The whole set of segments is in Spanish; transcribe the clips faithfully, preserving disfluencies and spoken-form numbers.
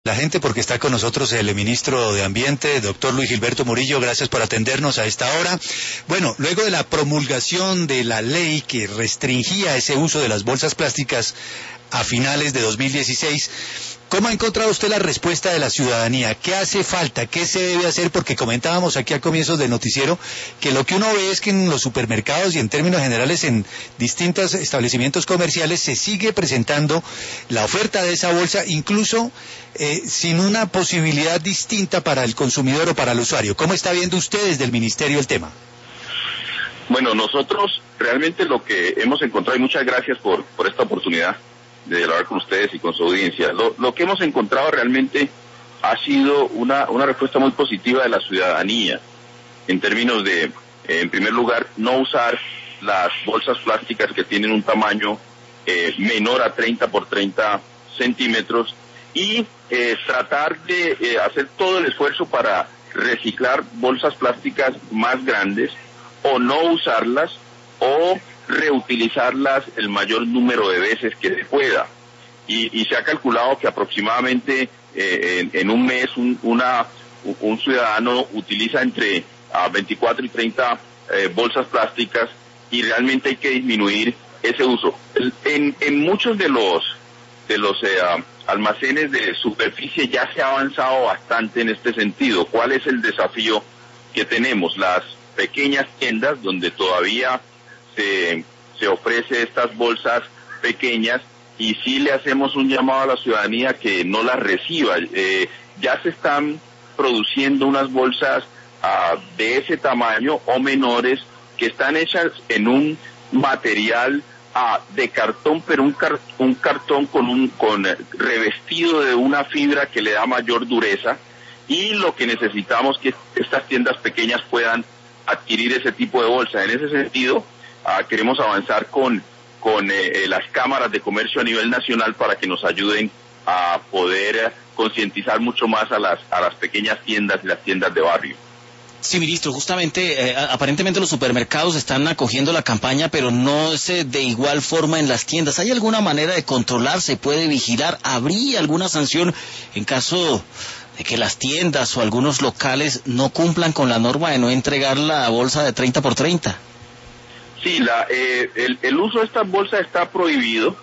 La gente, porque está con nosotros el ministro de Ambiente, doctor Luis Gilberto Murillo. Gracias por atendernos a esta hora. Bueno, luego de la promulgación de la ley que restringía ese uso de las bolsas plásticas a finales de dos mil dieciséis, ¿cómo ha encontrado usted la respuesta de la ciudadanía? ¿Qué hace falta? ¿Qué se debe hacer? Porque comentábamos aquí a comienzos del noticiero que lo que uno ve es que en los supermercados y en términos generales en distintos establecimientos comerciales se sigue presentando la oferta de esa bolsa, incluso eh, sin una posibilidad distinta para el consumidor o para el usuario. ¿Cómo está viendo usted desde el ministerio el tema? Bueno, nosotros realmente lo que hemos encontrado, y muchas gracias por, por esta oportunidad de hablar con ustedes y con su audiencia. Lo, lo que hemos encontrado realmente ha sido una, una respuesta muy positiva de la ciudadanía, en términos de, eh, en primer lugar, no usar las bolsas plásticas que tienen un tamaño eh, menor a treinta por treinta centímetros y eh, tratar de eh, hacer todo el esfuerzo para reciclar bolsas plásticas más grandes o no usarlas o reutilizarlas el mayor número de veces que se pueda. Y, y se ha calculado que aproximadamente eh, en, en un mes un, una, un ciudadano utiliza entre uh, veinticuatro y treinta eh, bolsas plásticas y realmente hay que disminuir ese uso. En, en muchos de los, de los eh, almacenes de superficie ya se ha avanzado bastante en este sentido. ¿Cuál es el desafío que tenemos? Las pequeñas tiendas donde todavía Se, se ofrece estas bolsas pequeñas y sí le hacemos un llamado a la ciudadanía que no las reciba. Eh, ya se están produciendo unas bolsas uh, de ese tamaño o menores que están hechas en un material uh, de cartón, pero un, car un cartón con un con revestido de una fibra que le da mayor dureza, y lo que necesitamos es que estas tiendas pequeñas puedan adquirir ese tipo de bolsa. En ese sentido, Uh, queremos avanzar con, con eh, las cámaras de comercio a nivel nacional para que nos ayuden a poder eh, concientizar mucho más a las, a las pequeñas tiendas y las tiendas de barrio. Sí, ministro, justamente, eh, aparentemente los supermercados están acogiendo la campaña, pero no es eh, de igual forma en las tiendas. ¿Hay alguna manera de controlar? ¿Se puede vigilar? ¿Habría alguna sanción en caso de que las tiendas o algunos locales no cumplan con la norma de no entregar la bolsa de treinta por treinta? Sí, la, eh, el, el uso de estas bolsas está prohibido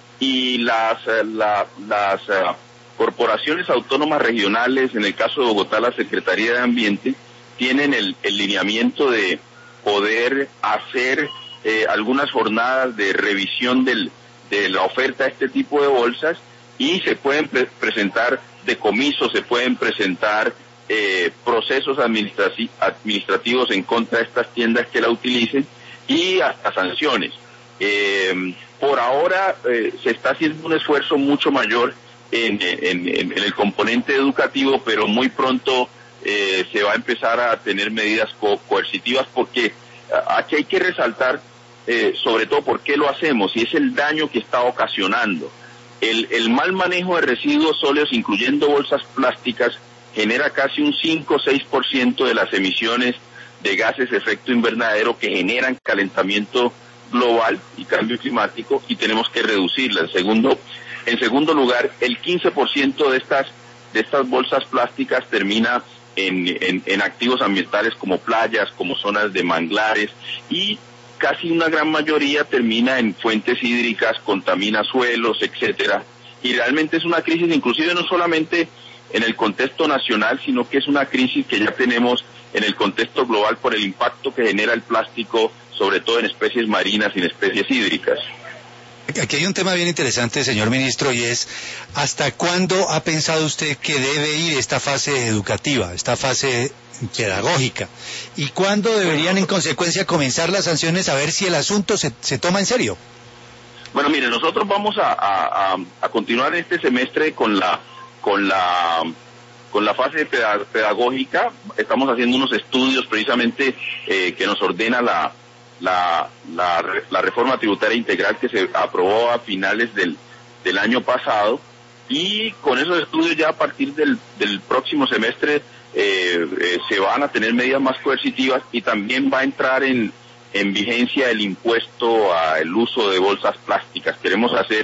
y las, la, las uh, corporaciones autónomas regionales, en el caso de Bogotá, la Secretaría de Ambiente, tienen el, el lineamiento de poder hacer eh, algunas jornadas de revisión del, de la oferta de este tipo de bolsas y se pueden pre presentar decomisos, se pueden presentar eh, procesos administrati administrativos en contra de estas tiendas que la utilicen, y hasta sanciones. Eh, por ahora eh, se está haciendo un esfuerzo mucho mayor en, en, en el componente educativo, pero muy pronto eh, se va a empezar a tener medidas co coercitivas, porque aquí hay que resaltar eh, sobre todo por qué lo hacemos, y es el daño que está ocasionando. El, el mal manejo de residuos sólidos, incluyendo bolsas plásticas, genera casi un cinco o seis por ciento de las emisiones de gases de efecto invernadero que generan calentamiento global y cambio climático, y tenemos que reducirla. En segundo, en segundo lugar, el quince por ciento de estas, de estas bolsas plásticas termina en, en, en activos ambientales como playas, como zonas de manglares, y casi una gran mayoría termina en fuentes hídricas, contamina suelos, etcétera. Y realmente es una crisis, inclusive no solamente en el contexto nacional, sino que es una crisis que ya tenemos en el contexto global por el impacto que genera el plástico, sobre todo en especies marinas y en especies hídricas. Aquí hay un tema bien interesante, señor ministro, y es ¿hasta cuándo ha pensado usted que debe ir esta fase educativa, esta fase pedagógica? ¿Y cuándo deberían en consecuencia comenzar las sanciones, a ver si el asunto se, se toma en serio? Bueno, mire, nosotros vamos a, a, a continuar este semestre con la con la con la fase pedagógica. Estamos haciendo unos estudios precisamente eh, que nos ordena la, la, la, la reforma tributaria integral que se aprobó a finales del, del año pasado, y con esos estudios ya a partir del, del próximo semestre eh, eh, se van a tener medidas más coercitivas, y también va a entrar en, en vigencia el impuesto al uso de bolsas plásticas. Queremos hacer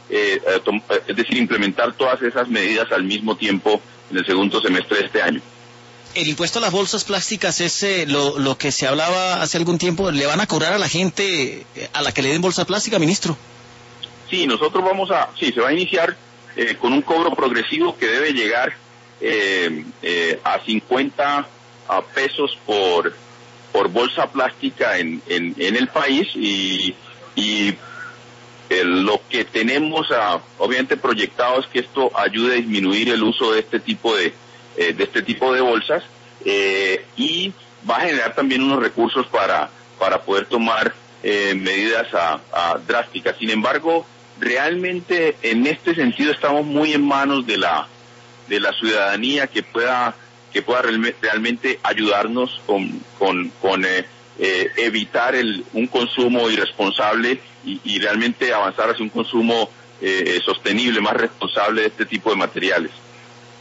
eh, eh, es decir, implementar todas esas medidas al mismo tiempo en el segundo semestre de este año. El impuesto a las bolsas plásticas es eh, lo, lo que se hablaba hace algún tiempo. ¿Le van a cobrar a la gente a la que le den bolsa plástica, ministro? Sí, nosotros vamos a, sí, se va a iniciar eh, con un cobro progresivo que debe llegar eh, eh, a cincuenta a pesos por por bolsa plástica en, en, en el país y, y el, lo que tenemos a, obviamente proyectado es que esto ayude a disminuir el uso de este tipo de eh, de este tipo de bolsas eh, y va a generar también unos recursos para para poder tomar eh, medidas a, a drásticas. Sin embargo, realmente en este sentido estamos muy en manos de la de la ciudadanía que pueda que pueda realmente ayudarnos con con, con eh, eh, evitar el un consumo irresponsable y, y realmente avanzar hacia un consumo eh, sostenible, más responsable de este tipo de materiales.